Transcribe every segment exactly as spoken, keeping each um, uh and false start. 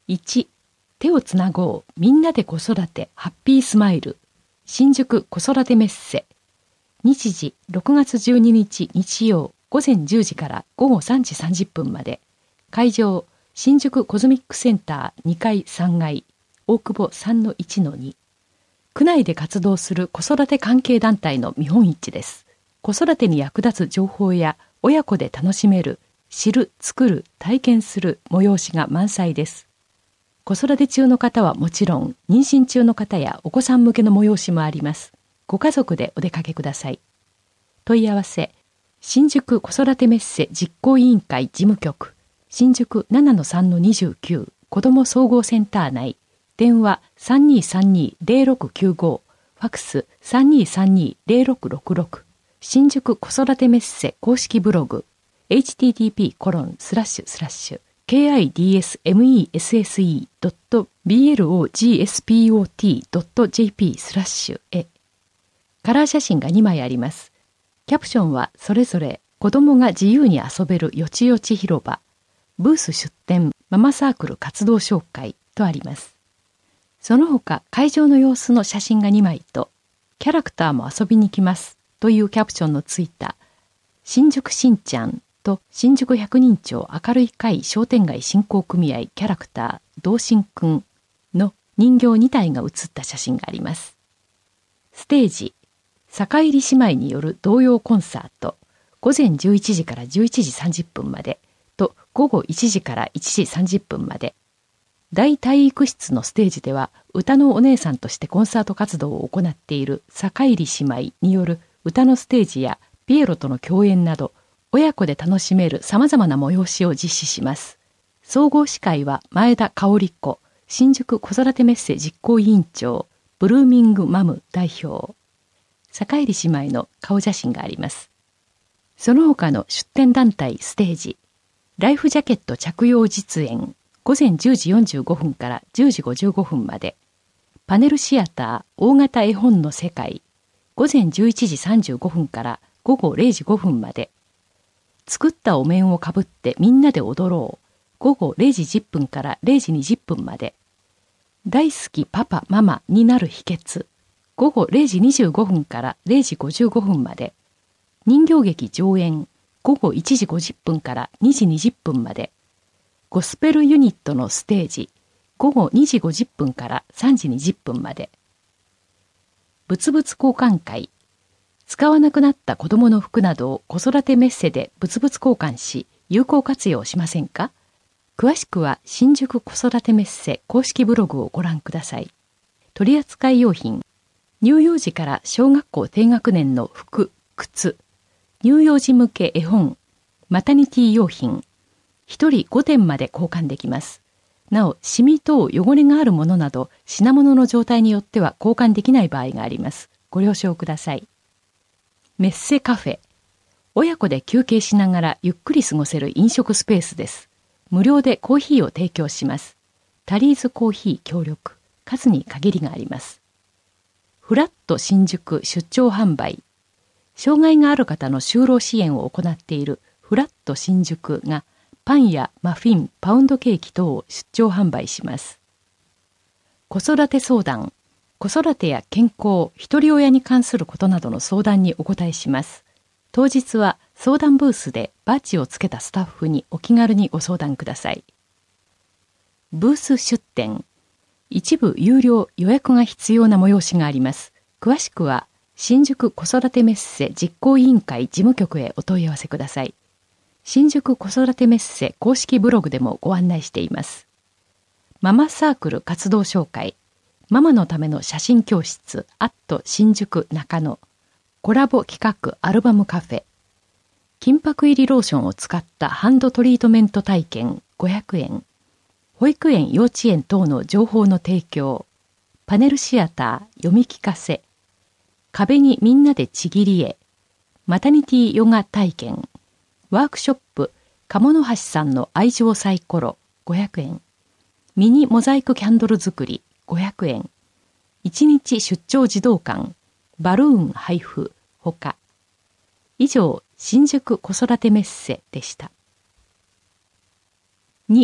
いち、手をつなごうみんなで子育てハッピースマイル新宿子育てメッセ。日時ろくがつじゅうににち日曜午前じゅうじから午後さんじさんじゅっぷんまで。会場新宿コズミックセンターにかいさんがい大久保 さんのいちのに。区内で活動する子育て関係団体の見本市です。子育てに役立つ情報や親子で楽しめる、知る、作る、体験する催しが満載です。子育て中の方はもちろん、妊娠中の方やお子さん向けの催しもあります。ご家族でお出かけください。問い合わせ、新宿子育てメッセ実行委員会事務局、新宿 ななのさんのにじゅうきゅう 子ども総合センター内、電話 さんにーさんにーぜろろくきゅうご、ファクス さんにーさんにーぜろろくろくろく、新宿子育てメッセ公式ブログ、エイチティーティーピーコロンスラッシュスラッシュケーアイディーエスメッセドットビーエルオージーエスピーオーティードットジェーピースラッシュへ。カラー写真がにまいあります。キャプションはそれぞれ子供が自由に遊べるよちよち広場、ブース出展、ママサークル活動紹介とあります。その他会場の様子の写真がにまいと、キャラクターも遊びに来ますというキャプションのついた新宿しんちゃんと新宿百人町明るい会商店街振興組合キャラクター同心くんの人形にたいが写った写真があります。ステージ、坂入姉妹による童謡コンサート、ごぜんじゅういちじからじゅういちじさんじゅっぷんまでとごごいちじからいちじさんじゅっぷんまで。大体育室のステージでは歌のお姉さんとしてコンサート活動を行っている坂入姉妹による歌のステージやピエロとの共演など親子で楽しめる様々な催しを実施します。総合司会は前田香織子、新宿子育てメッセ実行委員長、ブルーミングマム代表。坂入姉妹の顔写真があります。その他の出展団体ステージ、ライフジャケット着用実演、ごぜんじゅうじよんじゅうごふんからじゅうじごじゅうごふんまで。パネルシアター大型絵本の世界、ごぜんじゅういちじさんじゅうごふんからごごれいじごふんまで。作ったお面をかぶってみんなで踊ろう、ごごれいじじゅっぷんかられいじにじゅっぷんまで。大好きパパママになる秘訣、ごごれいじにじゅうごふんかられいじごじゅうごふんまで。人形劇上演、ごごいちじごじゅっぷんからにじにじゅっぷんまで。ゴスペルユニットのステージ、ごごにじごじゅっぷんからさんじにじゅっぷんまで。物々交換会、使わなくなった子供の服などを子育てメッセで物々交換し、有効活用しませんか？詳しくは新宿子育てメッセ公式ブログをご覧ください。取扱用品、乳幼児から小学校低学年の服、靴、乳幼児向け絵本、マタニティ用品、ひとりごてんまで交換できます。なお、シミ等汚れがあるものなど、品物の状態によっては交換できない場合があります。ご了承ください。メッセカフェ。親子で休憩しながらゆっくり過ごせる飲食スペースです。無料でコーヒーを提供します。タリーズコーヒー協力。数に限りがあります。フラット新宿出張販売。障害がある方の就労支援を行っているフラット新宿がパンやマフィン、パウンドケーキ等を出張販売します。子育て相談。子育てや健康、一人親に関することなどの相談にお答えします。当日は相談ブースでバッジをつけたスタッフにお気軽にご相談ください。ブース出展。一部有料予約が必要な催しがあります。詳しくは新宿子育てメッセ実行委員会事務局へお問い合わせください。新宿子育てメッセ公式ブログでもご案内しています。ママサークル活動紹介。ママのための写真教室アット新宿中野。コラボ企画アルバムカフェ。金箔入りローションを使ったハンドトリートメント体験ごひゃくえん。保育園幼稚園等の情報の提供。パネルシアター読み聞かせ。壁にみんなでちぎり絵。マタニティヨガ体験。ワークショップ鴨の橋さんの愛情サイコロごひゃくえん。ミニモザイクキャンドル作りごひゃくえん。いちにち出張児童館バルーン配布ほか。以上、新宿子育てメッセでした。に、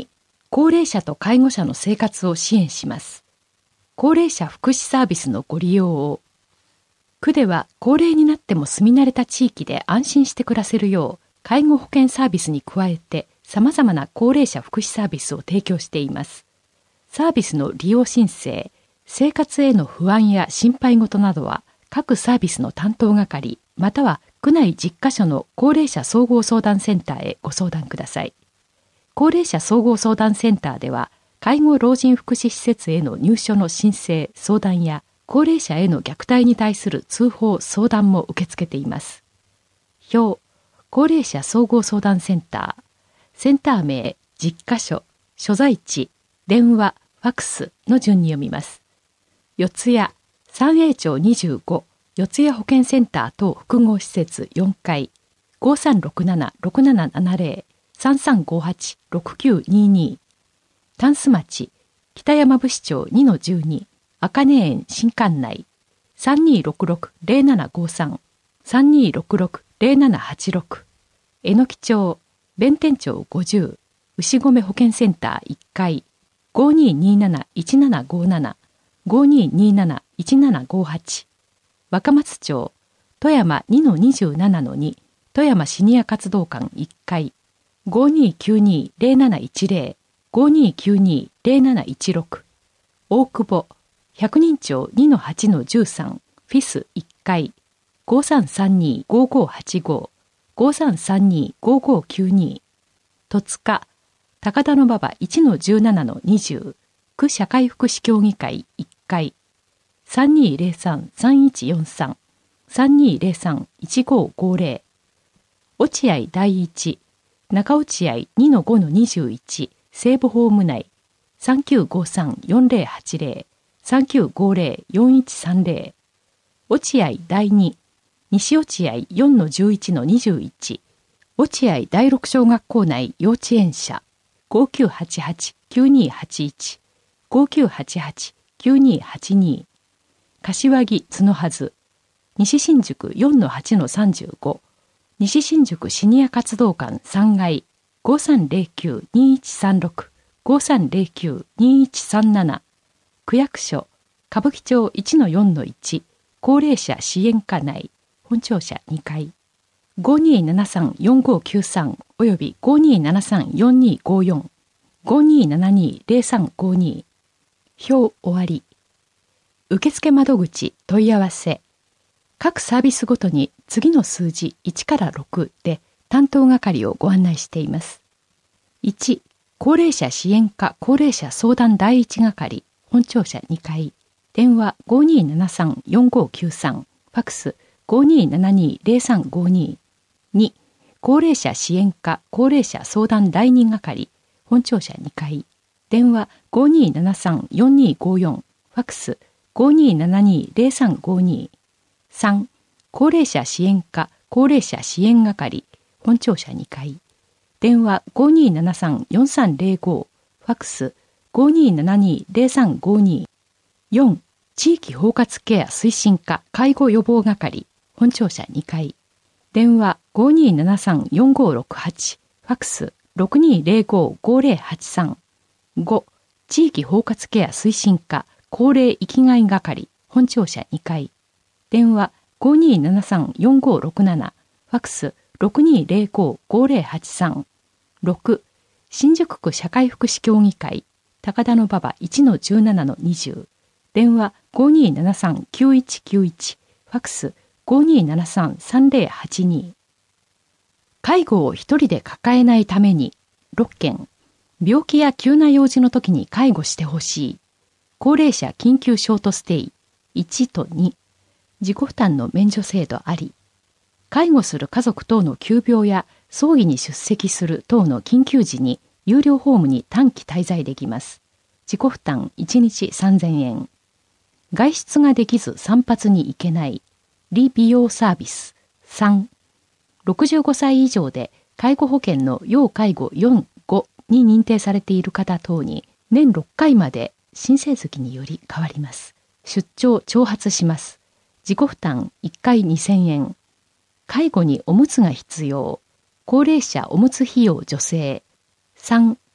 高齢者と介護者の生活を支援します。高齢者福祉サービスのご利用を。区では高齢になっても住み慣れた地域で安心して暮らせるよう、介護保険サービスに加えて様々な高齢者福祉サービスを提供しています。サービスの利用申請、生活への不安や心配事などは各サービスの担当係または区内じゅっかしょの高齢者総合相談センターへご相談ください。高齢者総合相談センターでは介護老人福祉施設への入所の申請・相談や高齢者への虐待に対する通報・相談も受け付けています。表、高齢者総合相談センター、センター名、じゅっかしょ、所在地、電話、ファクスの順に読みます。四谷、三栄町にじゅうご、四谷保健センター等複合施設よんかい、ごさんろくなな ろくななななぜろ、さんさんごはち ろくきゅうにに、タンス町、北山伏町 にのじゅうに、茜園新館内、さんにーろくろく ぜろななごさん、さんにーろくろく ぜろななはちろく、えのき町、弁天町ごじゅう、牛込保健センターいっかい、ごにーにーなな いちななごなな、ごにーにーなな いちななごはち、若松町、富山 にのにじゅうななのに、富山シニア活動館いっかい、ごにーきゅうにー ぜろなないちぜろ、ごにーきゅうにー ぜろなないちろく、大久保、百人町 にのはちのじゅうさん、フィスいっかい、ごさんさんにー ごごはちご、ごさんさんにー ごごきゅうに、戸塚、高田馬場 いちのじゅうななのにじゅう、区社会福祉協議会いっかい、さんにーぜろさん さんいちよんさん、さんにーぜろさん いちごごぜろ、落合第一、中落合 にのごのにじゅういち、西部ホーム内、さんきゅうごさん よんぜろはちぜろ、さんきゅうごぜろ よんいちさんぜろ、落合第二、西落合 よんのじゅういちのにじゅういち、落合第六小学校内幼稚園舎、ごきゅうはちはち きゅうにーはちいち、ごきゅうはちはち きゅうにーはちに、柏木角はず、西新宿 よんのはちのさんじゅうご、西新宿シニア活動館さんがい、ごさんぜろきゅう にいちさんろく、ごさんぜろきゅう にいちさんなな、区役所、歌舞伎町 いちのよんのいち、高齢者支援課内、本庁舎にかい、ごにーななさん よんごきゅうさんおよびごにーななさん よんにーごよん、ごにーななにーぜろさんごに、表終わり。受付窓口問い合わせ。各サービスごとに次の数字いちからろくで担当係をご案内しています。いち、高齢者支援課高齢者相談第一係、本庁舎にかい、電話 ごにーななさん よんごきゅうさん、ファクス ごにーななにーぜろさんごに、に、高齢者支援課高齢者相談第二係、本庁舎にかい、電話 ごにーななさん よんにーごよん、ファクス ごにーななにーぜろさんごに、さん、高齢者支援課高齢者支援係、本庁舎にかい、電話 ごにーななさん よんさんぜろご、ファクス ごにーななにーぜろさんごに、よん、地域包括ケア推進課介護予防係、本庁舎にかい、電話 ごにーななさん よんごろくはち、ファクス ろくにーぜろご ごぜろはちさん、ご、地域包括ケア推進課高齢生きがい係、本庁舎にかい、電話 ごにーななさん よんごろくなな、ファクス ろくにーぜろご ごぜろはちさん、ろく、新宿区社会福祉協議会高田馬場 いちのじゅうななのにじゅう、電話 ごにーななさん きゅういちきゅういち、ファクス ごにーななさん さんぜろはちに。介護を一人で抱えないためにろっけん、病気や急な用事の時に介護してほしい、高齢者緊急ショートステイいちとに、自己負担の免除制度あり、介護する家族等の急病や葬儀に出席する等の緊急時に有料ホームに短期滞在できます。自己負担いちにちさんぜんえん。外出ができず散髪に行けない、理美容サービスさん、ろくじゅうごさい以上で介護保険の要介護よん、ごに認定されている方等に年ろっかいまで申請月により変わります。出張徴発します。自己負担いっかいにせんえん。介護におむつが必要、高齢者おむつ費用助成さん、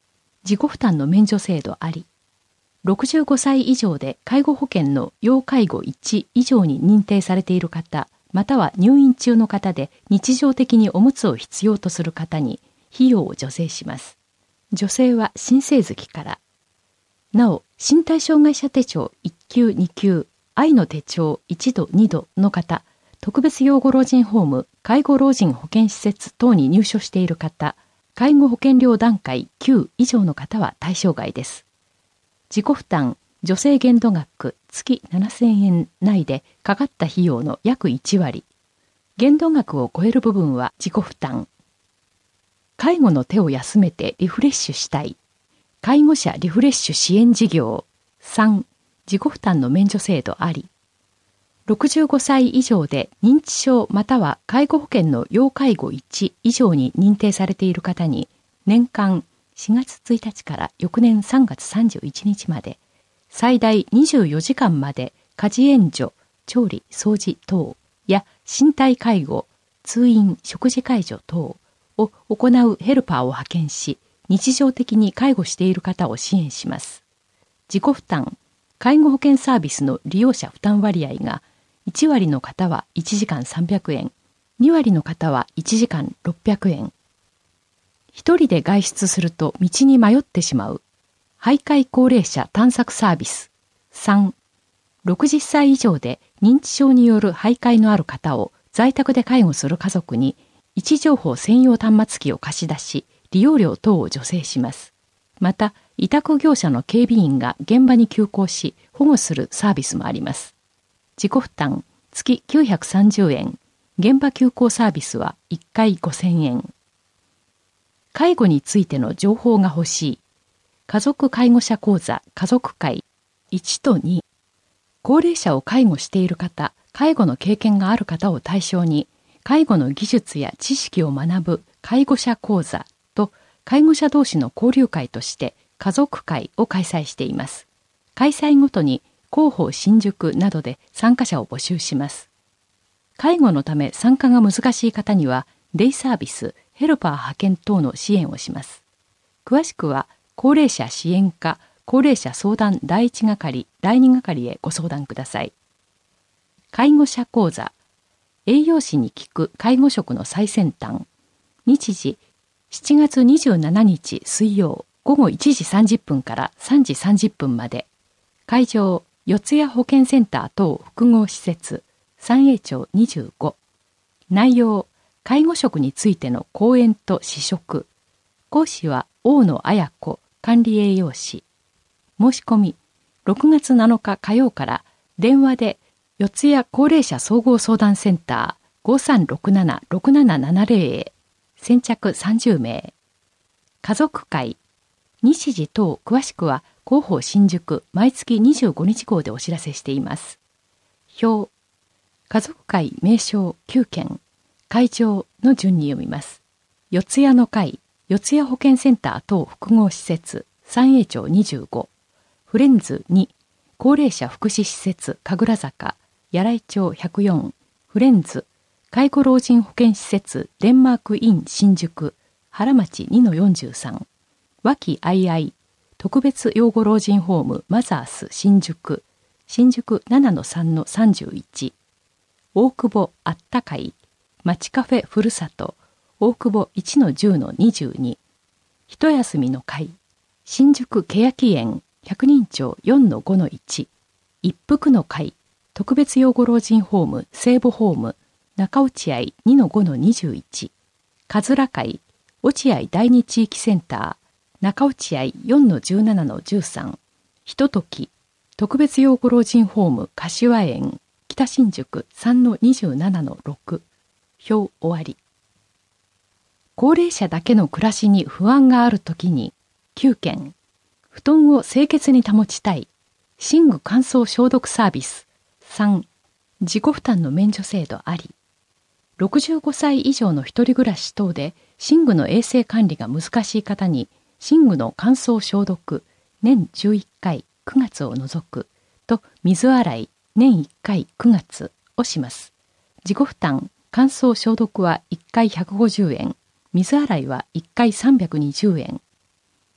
自己負担の免除制度あり。ろくじゅうごさい以上で介護保険の要介護いち以上に認定されている方、または入院中の方で日常的におむつを必要とする方に費用を助成します。助成は申請月から。なお、身体障害者手帳いっきゅうにきゅう、愛の手帳いちどにどの方、特別養護老人ホーム、介護老人保健施設等に入所している方、介護保険料段階きゅう以上の方は対象外です。自己負担、助成限度額月ななせんえん内でかかった費用の約いちわり。限度額を超える部分は自己負担。介護の手を休めてリフレッシュしたい。介護者リフレッシュ支援事業。さん、自己負担の免除制度あり。ろくじゅうごさい以上で認知症または介護保険の要介護いち以上に認定されている方に年間しがつついたちから翌年さんがつさんじゅういちにちまで最大にじゅうよじかんまで家事援助、調理、掃除等や身体介護、通院、食事介助等を行うヘルパーを派遣し日常的に介護している方を支援します。自己負担、介護保険サービスの利用者負担割合がいちわりの方はいちじかんさんびゃくえん、にわりの方はいちじかんろっぴゃくえん。一人で外出すると道に迷ってしまう。徘徊高齢者探索サービス。さん、ろくじゅっさい以上で認知症による徘徊のある方を在宅で介護する家族に位置情報専用端末機を貸し出し、利用料等を助成します。また、委託業者の警備員が現場に急行し保護するサービスもあります。自己負担、月きゅうひゃくさんじゅうえん。現場急行サービスはいっかいごせんえん。介護についての情報が欲しい。家族介護者講座家族会いちとに。高齢者を介護している方、介護の経験がある方を対象に、介護の技術や知識を学ぶ介護者講座と介護者同士の交流会として家族会を開催しています。開催ごとに広報新宿などで参加者を募集します。介護のため参加が難しい方には、デイサービス、ヘルパー派遣等の支援をします。詳しくは、高齢者支援課、高齢者相談第一係、第二係へご相談ください。介護者講座、栄養士に聞く介護職の最先端。日時、しちがつにじゅうしちにち水曜、ごごいちじさんじゅっぷんからさんじさんじゅっぷんまで。会場、四谷保健センター等複合施設、三栄町にじゅうご。内容、介護職についての講演と試食。講師は大野彩子、管理栄養士。申し込み、ろくがつなのか火曜から電話で四谷高齢者総合相談センター ごさんろくななろくななななぜろ へ先着さんじゅうめい。家族会、日時等詳しくは広報新宿毎月にじゅうごにち号でお知らせしています。表、家族会名称きゅうけん、会場の順に読みます。四谷の会、四谷保健センター等複合施設、三栄町にじゅうご。フレンズに、高齢者福祉施設神楽坂、柳井町ひゃくよん。フレンズ、介護老人保健施設デンマークイン新宿、原町 にのよんじゅうさん。和気あいあい、特別養護老人ホームマザース新宿、新宿 ななのさんのさんじゅういち。大久保あったかい、町カフェふるさと、大久保いちのじゅうのにじゅうに。一休みの会、新宿欅園百人町 よんのごのいち。一服の会、特別養護老人ホーム聖母ホーム中落合 にのごのにじゅういち。かずら会、落合第二地域センター中落合 よんのじゅうななのじゅうさん。ひととき、特別養護老人ホーム柏園北新宿 さんのにじゅうななのろく。表終わり。高齢者だけの暮らしに不安があるときに、きゅうけん、布団を清潔に保ちたい、寝具乾燥消毒サービス。さん、自己負担の免除制度あり。ろくじゅうごさい以上の一人暮らし等で寝具の衛生管理が難しい方に、寝具の乾燥消毒、年じゅういっかいくがつを除く、と水洗い、年いっかいくがつをします。自己負担、乾燥消毒はいっかいひゃくごじゅうえん、水洗いはいっかいさんびゃくにじゅうえん。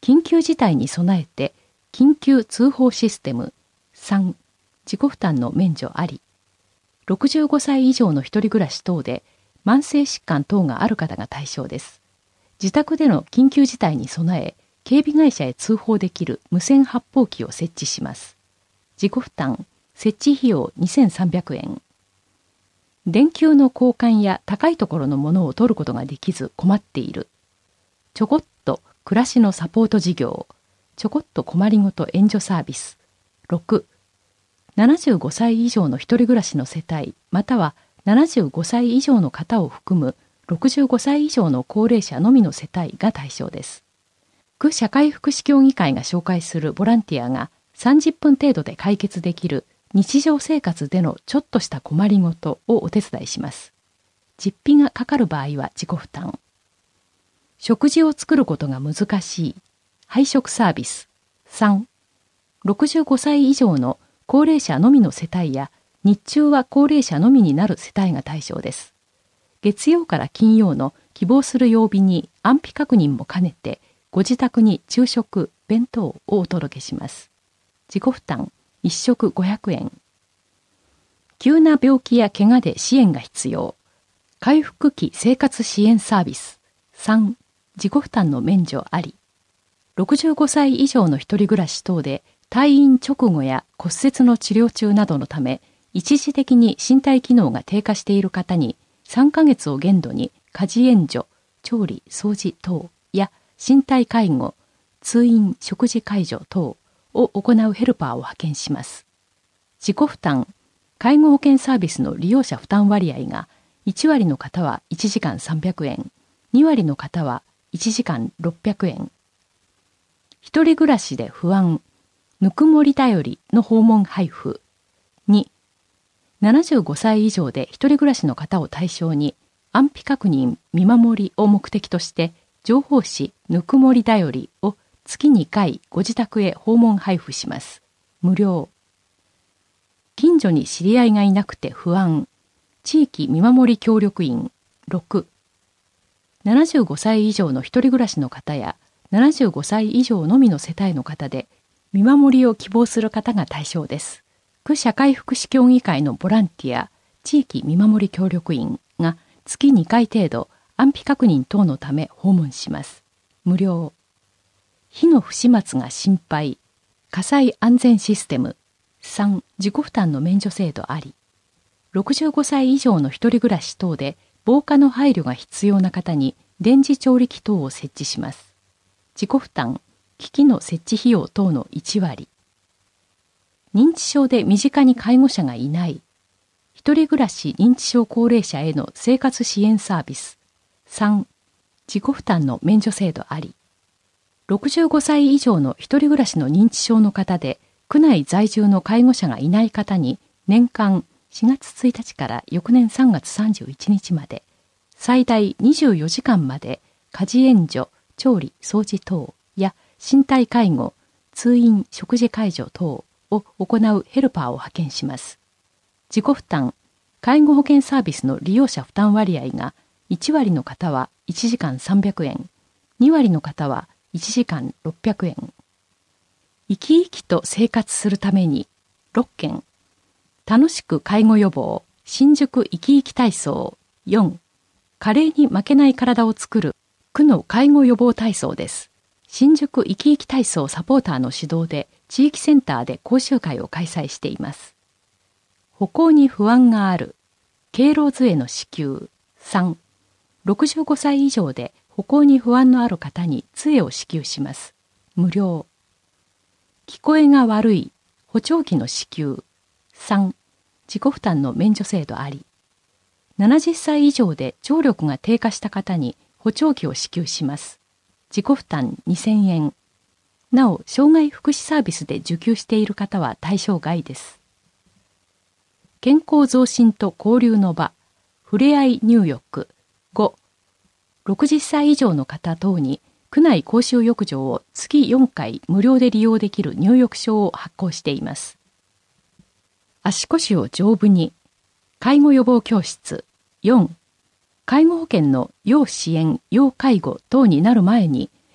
緊急事態に備えて緊急通報システム。さん、自己負担の免除あり。ろくじゅうごさい以上の一人暮らし等で慢性疾患等がある方が対象です。自宅での緊急事態に備え、警備会社へ通報できる無線発砲機を設置します。自己負担、設置費用にせんさんびゃくえん。電球の交換や高いところのものを取ることができず困っている。ちょこっと暮らしのサポート事業。ちょこっと困りごと援助サービス。ろく、ななじゅうごさい以上の一人暮らしの世帯またはななじゅうごさい以上の方を含むろくじゅうごさい以上の高齢者のみの世帯が対象です。区社会福祉協議会が紹介するボランティアがさんじゅっぷん程度で解決できる日常生活でのちょっとした困りごとをお手伝いします。実費がかかる場合は自己負担。食事を作ることが難しい配食サービス。さん、ろくじゅうごさい以上の高齢者のみの世帯や日中は高齢者のみになる世帯が対象です。月曜から金曜の希望する曜日に安否確認も兼ねてご自宅に昼食、弁当をお届けします。自己負担、いっ食ごひゃくえん。急な病気や怪我で支援が必要。回復期生活支援サービス。さん、自己負担の免除あり。ろくじゅうごさい以上の一人暮らし等で退院直後や骨折の治療中などのため一時的に身体機能が低下している方にさんかげつを限度に家事援助、調理、掃除等や身体介護、通院、食事介助等を行うヘルパーを派遣します。自己負担、介護保険サービスの利用者負担割合がいち割の方はいちじかんさんびゃくえん、に割の方はいちじかんろっぴゃくえん。一人暮らしで不安、ぬくもりだよりの訪問配布。に、ななじゅうごさい以上で一人暮らしの方を対象に安否確認、見守りを目的として情報誌ぬくもりだよりを月にかいご自宅へ訪問配布します。無料。近所に知り合いがいなくて不安、地域見守り協力員。ろく、ななじゅうごさい以上の一人暮らしの方やななじゅうごさい以上のみの世帯の方で見守りを希望する方が対象です。区社会福祉協議会のボランティア、地域見守り協力員が月にかい程度安否確認等のため訪問します。無料。火の不始末が心配、火災安全システム。さん、自己負担の免除制度あり。ろくじゅうごさい以上の一人暮らし等で防火の配慮が必要な方に電磁調理器等を設置します。自己負担、機器の設置費用等のいち割。認知症で身近に介護者がいない。一人暮らし認知症高齢者への生活支援サービス。さん、自己負担の免除制度あり。ろくじゅうごさい以上の一人暮らしの認知症の方で、区内在住の介護者がいない方に、年間しがつついたちから翌年さんがつさんじゅういちにちまで、最大にじゅうよじかんまで家事援助、調理、掃除等や身体介護、通院、食事介助等を行うヘルパーを派遣します。自己負担、介護保険サービスの利用者負担割合がいち割の方はいちじかんさんびゃくえん、に割の方はいちじかんろっぴゃくえん。生き生きと生活するためにろっけん。楽しく介護予防、新宿生き生き体操。よん、加齢に負けない体を作る区の介護予防体操です。新宿生き生き体操サポーターの指導で地域センターで講習会を開催しています。歩行に不安がある、敬老杖の支給。さん、ろくじゅうごさい以上で歩行に不安のある方に杖を支給します。無料。聞こえが悪い、補聴器の支給。さん、自己負担の免除制度あり。ななじゅっさい以上で聴力が低下した方に補聴器を支給します。自己負担にせんえん。なお、障害福祉サービスで受給している方は対象外です。健康増進と交流の場、ふれあい入浴。ご、ろくじゅっさい以上の方等に区内公衆浴場を月よんかい無料で利用できる入浴証を発行しています。足腰を丈夫に、介護予防教室。よん、介護保険の要支援、要介護等になる前に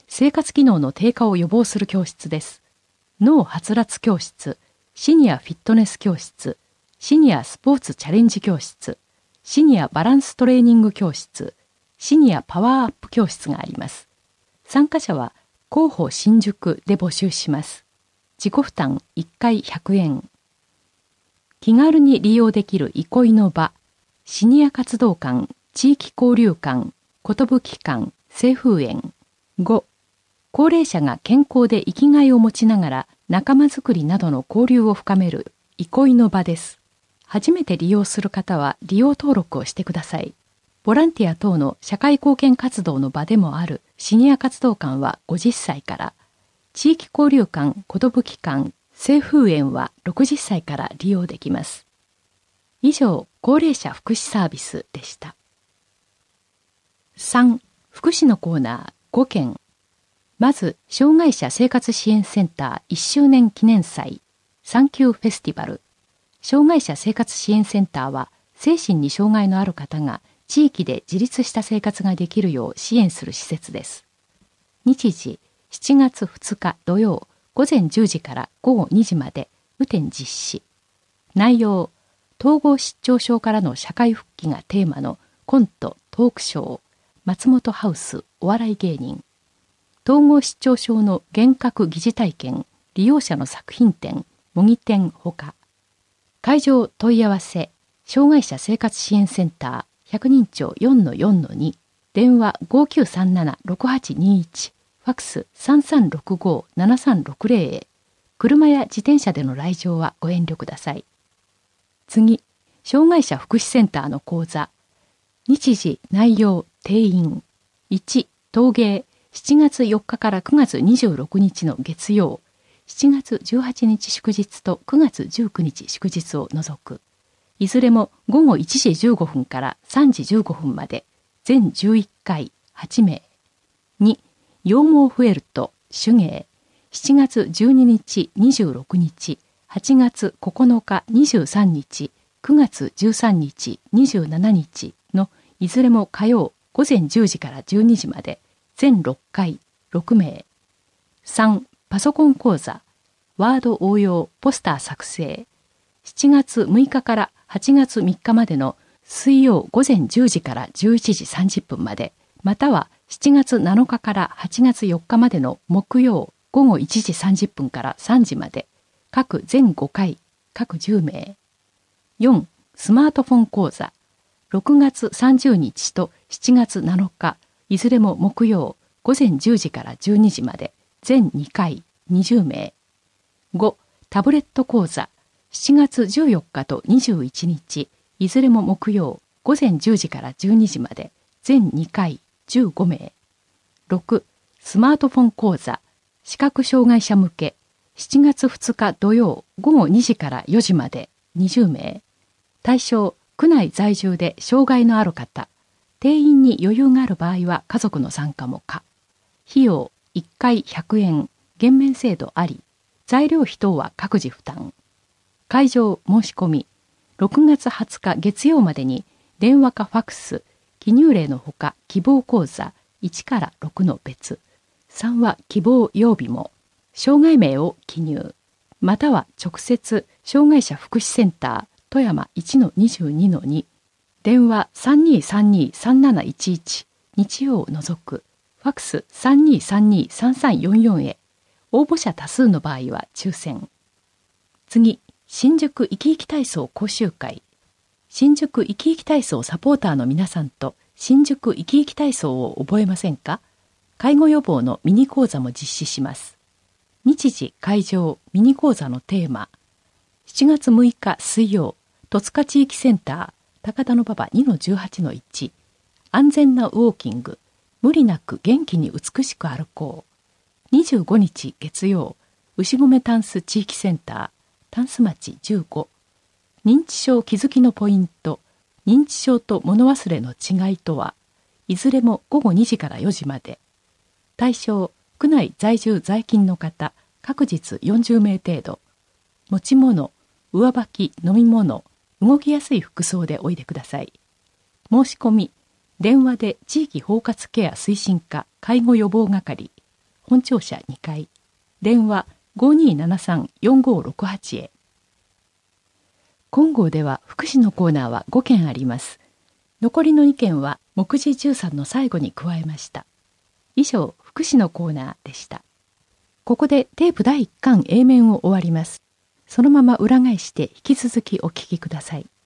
生活機能の低下を予防する教室です。脳はつらつ教室、シニアフィットネス教室、シニアスポーツチャレンジ教室、シニアバランストレーニング教室、シニアパワーアップ教室があります。参加者は広報新宿で募集します。自己負担いっかいひゃくえん。気軽に利用できる憩いの場、シニア活動館、地域交流館、寿館、清風園。ご、高齢者が健康で生きがいを持ちながら仲間づくりなどの交流を深める憩いの場です。初めて利用する方は利用登録をしてください。ボランティア等の社会貢献活動の場でもあるシニア活動館はごじゅっさいから、地域交流館、寿館、清風園はろくじゅっさいから利用できます。以上、高齢者福祉サービスでした。さん、福祉のコーナーごけん。まず、障害者生活支援センターいっしゅうねん記念祭、サンキューフェスティバル。障害者生活支援センターは、精神に障害のある方が地域で自立した生活ができるよう支援する施設です。日時、しちがつふつか土曜、ごぜんじゅうじからごごにじまで、雨天実施。内容、統合失調症からの社会復帰がテーマのコント、トークショー、松本ハウス、お笑い芸人。統合失調症の幻覚疑似体験、利用者の作品展、模擬展ほか。会場問い合わせ、障害者生活支援センターひゃくにんちょう よんのよんのに、電話 ごきゅうさんななろくはちにいち、ファックス さんさんろくごななさんろくぜろ へ。車や自転車での来場はご遠慮ください。次、障害者福祉センターの講座。日時、内容、定員。いち、陶芸、しちがつよっかからくがつにじゅうろくにちの月曜、しちがつじゅうはちにち祝日とくがつじゅうくにち祝日を除く。いずれもごごいちじじゅうごふんからさんじじゅうごふんまで、全じゅういっかい、はちめい。に、羊毛フェルト、手芸、しちがつじゅうににち、にじゅうろくにち、はちがつここのか、にじゅうさんにち、くがつじゅうさんにち、にじゅうしちにちのいずれも火曜ごぜんじゅうじからじゅうにじまで、全ろっかい、ろくめい。さん、パソコン講座、ワード応用、ポスター作成。しちがつむいかからはちがつみっかまでの水曜ごぜんじゅうじからじゅういちじさんじゅっぷんまで、またはしちがつなのかからはちがつよっかまでの木曜ごごいちじさんじゅっぷんからさんじまで、各全ごかい、各じゅうめい。よん、スマートフォン講座、ろくがつさんじゅうにちとしちがつなのか、いずれも木曜ごぜんじゅうじからじゅうにじまで、全にかい、にじゅうめい。ご、タブレット講座、しちがつじゅうよっかとにじゅういちにち、いずれも木曜ごぜんじゅうじからじゅうにじまで、全にかい、じゅうごめい。ろく、スマートフォン講座、視覚障害者向け、しちがつふつか土曜ごごにじからよじまで、にじゅうめい。対象、区内在住で障害のある方。定員に余裕がある場合は家族の参加も可。費用いっかいひゃくえん、減免制度あり。材料費等は各自負担。会場申し込み、ろくがつはつか月曜までに電話かファックス、記入例のほか希望講座いちからろくの別。さんは希望曜日も。障害名を記入。または直接障害者福祉センター富山 いちのにじゅうにのに。電話 さんにーさんにーさんなないちいち、日曜を除く。ファックス さんにーさんにーさんさんよんよん へ。応募者多数の場合は抽選。次、新宿生き生き体操講習会。新宿生き生き体操サポーターの皆さんと新宿生き生き体操を覚えませんか？介護予防のミニ講座も実施します。日時、会場、ミニ講座のテーマ。しちがつむいか水曜、戸塚地域センター、高田馬場 にのじゅうはちのいち。安全なウォーキング、無理なく元気に美しく歩こう。にじゅうごにち月曜、牛込タンス地域センター、タンス町じゅうご。認知症気づきのポイント、認知症と物忘れの違いとは、いずれもごごにじからよじまで。対象、区内在住在勤の方、各日よんじゅうめい程度。持ち物、上履き、飲み物、動きやすい服装でおいでください。申し込み、電話で地域包括ケア推進課介護予防係本庁舎にかい、電話 ごにーななさんよんごーろくはち へ。金剛では福祉のコーナーはごけんあります。残りのにけんは目次じゅうさんの最後に加えました。以上、福祉のコーナーでした。ここでテープだいいっかん A 面を終わります。そのまま裏返して引き続きお聞きください。